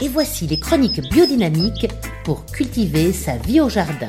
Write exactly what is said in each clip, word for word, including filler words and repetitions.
et voici les chroniques biodynamiques pour cultiver sa vie au jardin.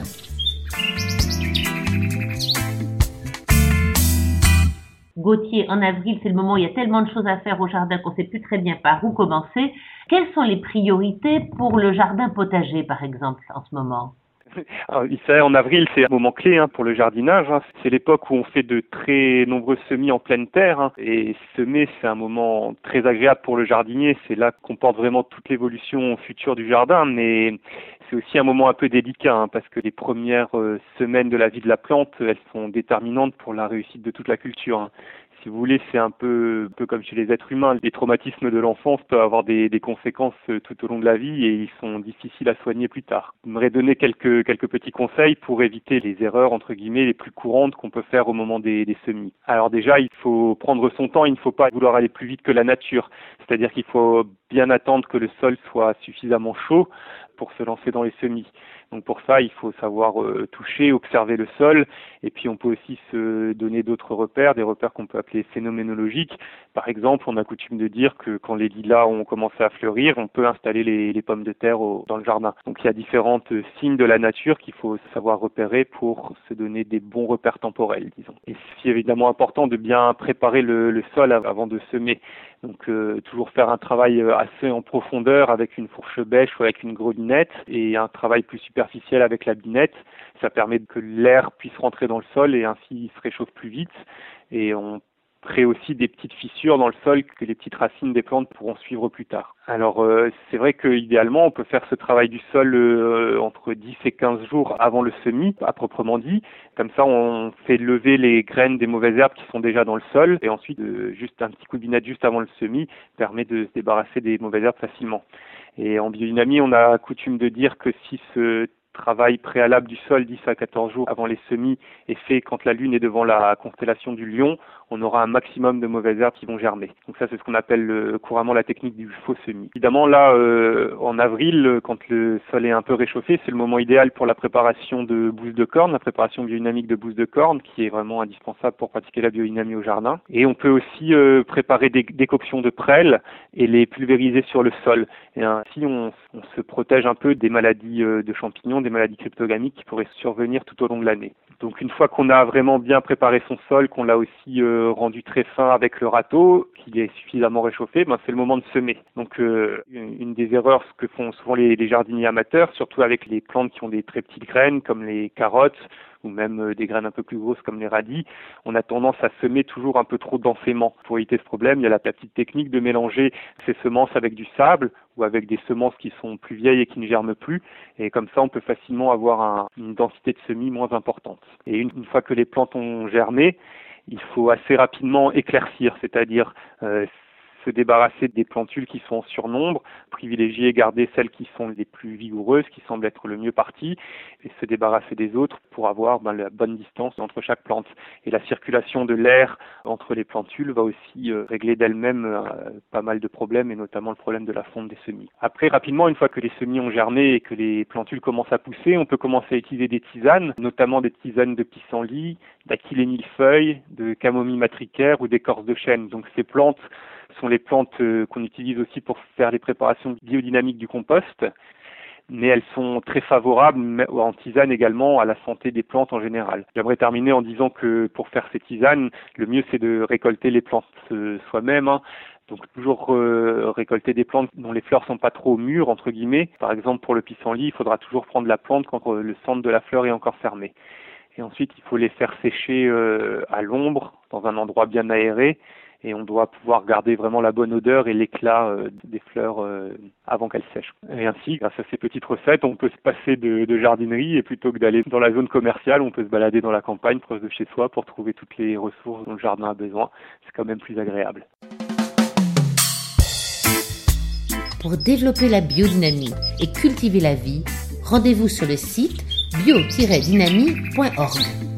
Gauthier, en avril, c'est le moment où il y a tellement de choses à faire au jardin qu'on ne sait plus très bien par où commencer. Quelles sont les priorités pour le jardin potager, par exemple, en ce moment ? Alors, il savait, en avril, c'est un moment clé hein, pour le jardinage. Hein. C'est l'époque où on fait de très nombreux semis en pleine terre. Hein. Et semer, c'est un moment très agréable pour le jardinier. C'est là qu'on porte vraiment toute l'évolution future du jardin. Mais c'est aussi un moment un peu délicat hein, parce que les premières euh, semaines de la vie de la plante, elles sont déterminantes pour la réussite de toute la culture. Hein. Si vous voulez, c'est un peu, un peu comme chez les êtres humains. Les traumatismes de l'enfance peuvent avoir des, des conséquences tout au long de la vie et ils sont difficiles à soigner plus tard. J'aimerais donner quelques, quelques petits conseils pour éviter les erreurs, entre guillemets, les plus courantes qu'on peut faire au moment des, des semis. Alors déjà, il faut prendre son temps, il ne faut pas vouloir aller plus vite que la nature. C'est-à-dire qu'il faut bien attendre que le sol soit suffisamment chaud pour se lancer dans les semis. Donc pour ça, il faut savoir euh, toucher, observer le sol, et puis on peut aussi se donner d'autres repères, des repères qu'on peut appeler phénoménologiques. Par exemple, on a coutume de dire que quand les lilas ont commencé à fleurir, on peut installer les, les pommes de terre au, dans le jardin. Donc il y a différents euh, signes de la nature qu'il faut savoir repérer pour se donner des bons repères temporels, disons. Et c'est évidemment important de bien préparer le, le sol avant de semer. Donc euh, toujours faire un travail assez en profondeur avec une fourche bêche ou avec une grelinette et un travail plus superficiel avec la binette. Ça permet que l'air puisse rentrer dans le sol et ainsi il se réchauffe plus vite. Et on crée aussi des petites fissures dans le sol que les petites racines des plantes pourront suivre plus tard. Alors euh, c'est vrai qu'idéalement on peut faire ce travail du sol euh, entre dix et quinze jours avant le semis, à proprement dit. Comme ça on fait lever les graines des mauvaises herbes qui sont déjà dans le sol et ensuite euh, juste un petit coup de binette juste avant le semis permet de se débarrasser des mauvaises herbes facilement. Et en biodynamie on a coutume de dire que si ce travail préalable du sol dix à quatorze jours avant les semis est fait quand la lune est devant la constellation du lion, on aura un maximum de mauvaises herbes qui vont germer. Donc ça c'est ce qu'on appelle euh, couramment la technique du faux semis. Évidemment là euh, en avril, quand le sol est un peu réchauffé, c'est le moment idéal pour la préparation de bousses de corne, la préparation biodynamique de bousses de corne qui est vraiment indispensable pour pratiquer la biodynamie au jardin. Et on peut aussi euh, préparer des décoctions de prêles et les pulvériser sur le sol. Et ainsi on, on se protège un peu des maladies euh, de champignons, des maladies cryptogamiques qui pourraient survenir tout au long de l'année. Donc une fois qu'on a vraiment bien préparé son sol, qu'on l'a aussi euh, rendu très fin avec le râteau, qu'il est suffisamment réchauffé, ben c'est le moment de semer. Donc euh, une des erreurs que font souvent les, les jardiniers amateurs, surtout avec les plantes qui ont des très petites graines comme les carottes ou même des graines un peu plus grosses comme les radis, on a tendance à semer toujours un peu trop densément. Pour éviter ce problème, il y a la petite technique de mélanger ces semences avec du sable ou avec des semences qui sont plus vieilles et qui ne germent plus. Et comme ça, on peut facilement avoir un, une densité de semis moins importante. Et une, une fois que les plantes ont germé, il faut assez rapidement éclaircir, c'est-à-dire euh, se débarrasser des plantules qui sont en surnombre, privilégier et garder celles qui sont les plus vigoureuses, qui semblent être le mieux parties, et se débarrasser des autres pour avoir ben, la bonne distance entre chaque plante. Et la circulation de l'air entre les plantules va aussi euh, régler d'elle-même euh, pas mal de problèmes, et notamment le problème de la fonte des semis. Après, rapidement, une fois que les semis ont germé et que les plantules commencent à pousser, on peut commencer à utiliser des tisanes, notamment des tisanes de pissenlit, d'achillée millefeuille, de camomille matricaire ou d'écorce de chêne. Donc ces plantes sont les plantes euh, qu'on utilise aussi pour faire les préparations biodynamiques du compost, mais elles sont très favorables en tisane également à la santé des plantes en général. J'aimerais terminer en disant que pour faire ces tisanes, le mieux c'est de récolter les plantes euh, soi-même, hein. Donc toujours euh, récolter des plantes dont les fleurs sont pas trop mûres entre guillemets. Par exemple pour le pissenlit, il faudra toujours prendre la plante quand euh, le centre de la fleur est encore fermé. Et ensuite il faut les faire sécher euh, à l'ombre dans un endroit bien aéré. Et on doit pouvoir garder vraiment la bonne odeur et l'éclat euh, des fleurs euh, avant qu'elles sèchent. Et ainsi, grâce à ces petites recettes, on peut se passer de, de jardinerie et plutôt que d'aller dans la zone commerciale, on peut se balader dans la campagne proche de chez soi pour trouver toutes les ressources dont le jardin a besoin. C'est quand même plus agréable. Pour développer la biodynamie et cultiver la vie, rendez-vous sur le site bio tiret dynamie point org.